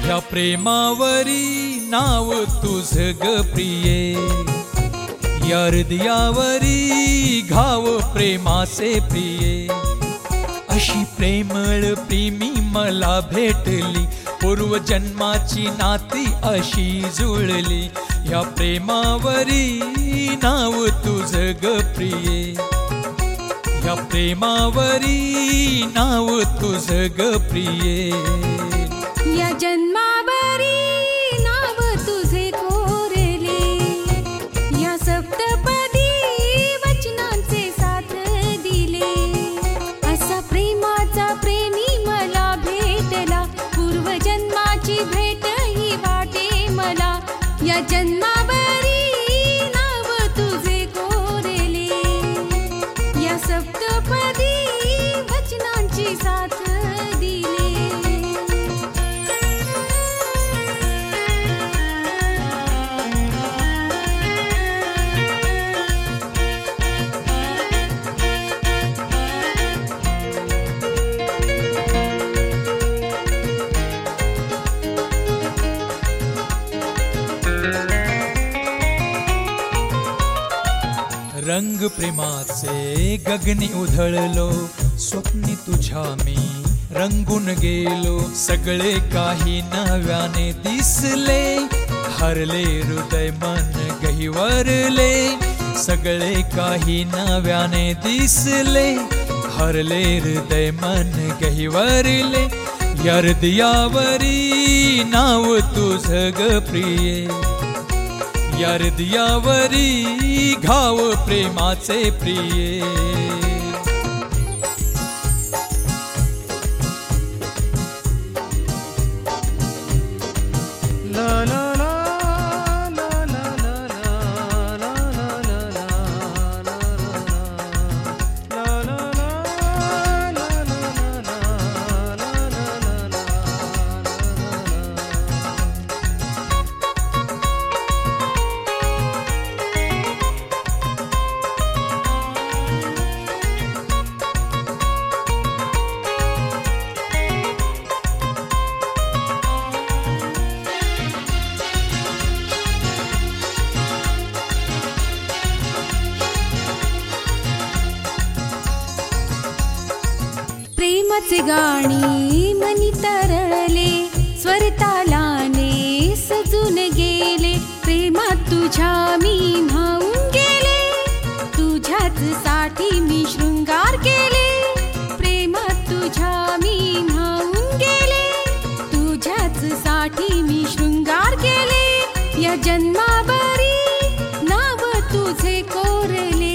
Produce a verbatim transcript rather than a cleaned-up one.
ह्या प्रेमावरी नाव तुझ ग प्रिये, या हृदयावरी घाव प्रेमाचे प्रिये. अशी प्रेमळ प्रेमी मला भेटली, पूर्वजन्माची नाती अशी जुळली. ह्या प्रेमावरी नाव तुझ ग प्रिये, ह्या प्रेमावरी नाव तुझ ग प्रिये. या जन्मावरी नाव तुझे कोरले, या सप्तपदी वचनांचे साथ दिले. असा प्रेमाचा प्रेमी मला भेटला, पूर्वजन्माची भेट ही वाटे मला. या जन्मावरी नाव तुझे कोरले, या सप्तपदी वचनांची साथ दिले. रंग प्रेमाचे गगनी उधळलो, स्वप्नी तुझ्या मी रंगून गेलो. सगळे काही नव्याने दिसले, हरले हृदय मन गहिवरले. सगळे काही नव्याने दिसले, हरले हृदय मन गहिवरले. या हृदयावरी नाव तुझ ग प्रिये, या हृदयावरी घाव प्रेमाचे प्रिये. ला ला ला ला ला ला ला ला ला प्रेमाचे गाणी मनी तरळले, स्वरतालाने सजून गेले. प्रेमात तुझ्या मी न्हाऊन गेले, तुझ्याच साठी मी शृंगार केले. प्रेमात तुझ्या मी न्हाऊन गेले, तुझ्याच साठी मी शृंगार केले. या जन्मावरी नाव तुझे कोरले,